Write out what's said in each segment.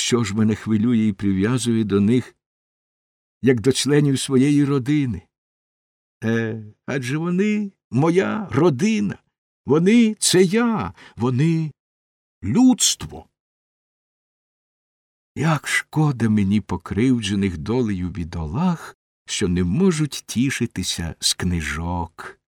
що ж мене хвилює і прив'язує до них, як до членів своєї родини? Адже вони моя родина, вони – це я, вони – людство. Як шкода мені покривджених долею бідолах, що не можуть тішитися з книжок.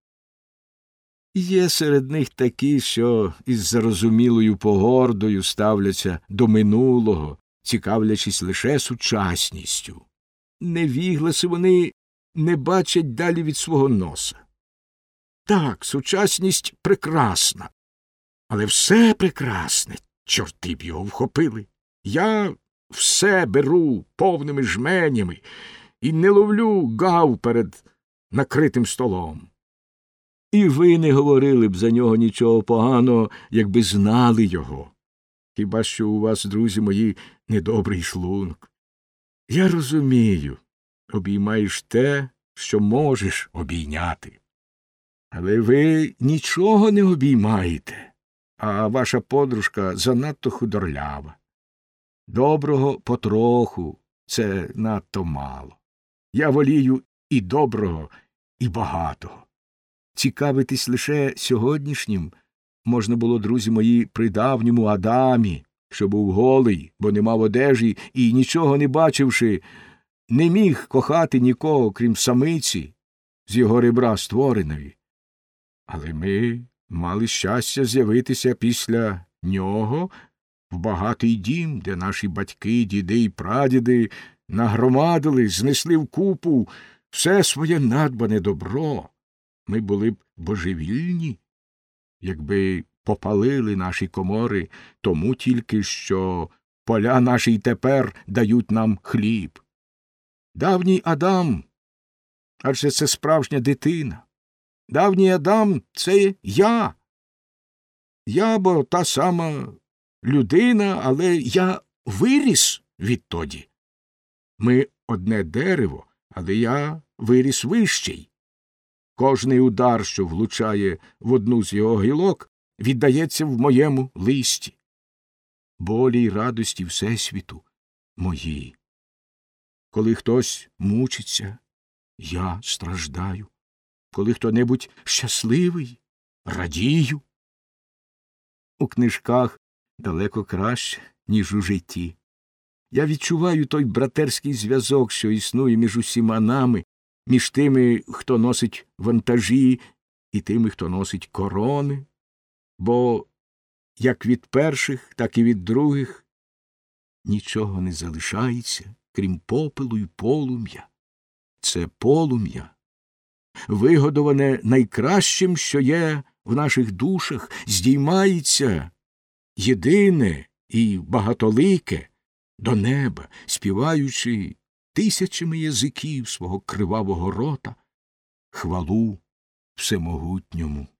Є серед них такі, що із зарозумілою погордою ставляться до минулого, цікавлячись лише сучасністю. Невігласи вони не бачать далі від свого носа. Так, сучасність прекрасна, але все прекрасне, чорти б його вхопили. Я все беру повними жменями і не ловлю гав перед накритим столом. І ви не говорили б за нього нічого поганого, якби знали його. Хіба що у вас, друзі мої, недобрий шлунок. Я розумію, обіймаєш те, що можеш обійняти. Але ви нічого не обіймаєте, а ваша подружка занадто худорлява. Доброго потроху – це надто мало. Я волію і доброго, і багатого. Цікавитись лише сьогоднішнім можна було, друзі мої, при давньому Адамі, що був голий, бо не мав одежі і, нічого не бачивши, не міг кохати нікого, крім самиці, з його ребра створеної. Але ми мали щастя з'явитися після нього в багатий дім, де наші батьки, діди і прадіди нагромадили, знесли вкупу все своє надбане добро. Ми були б божевільні, якби попалили наші комори тому тільки, що поля наші й тепер дають нам хліб. Давній Адам, адже це справжня дитина. Давній Адам – це я. Я, бо та сама людина, але я виріс відтоді. Ми одне дерево, але я виріс вищий. Кожний удар, що влучає в одну з його гілок, віддається в моєму листі. Болі й радості Всесвіту мої. Коли хтось мучиться, я страждаю. Коли хто-небудь щасливий, радію. У книжках далеко краще, ніж у житті. Я відчуваю той братерський зв'язок, що існує між усіма нами, між тими, хто носить вантажі, і тими, хто носить корони. Бо як від перших, так і від других нічого не залишається, крім попелу й полум'я. Це полум'я, вигодоване найкращим, що є в наших душах, здіймається єдине і багатолике до неба, співаючи тисячами язиків свого кривавого рота хвалу всемогутньому.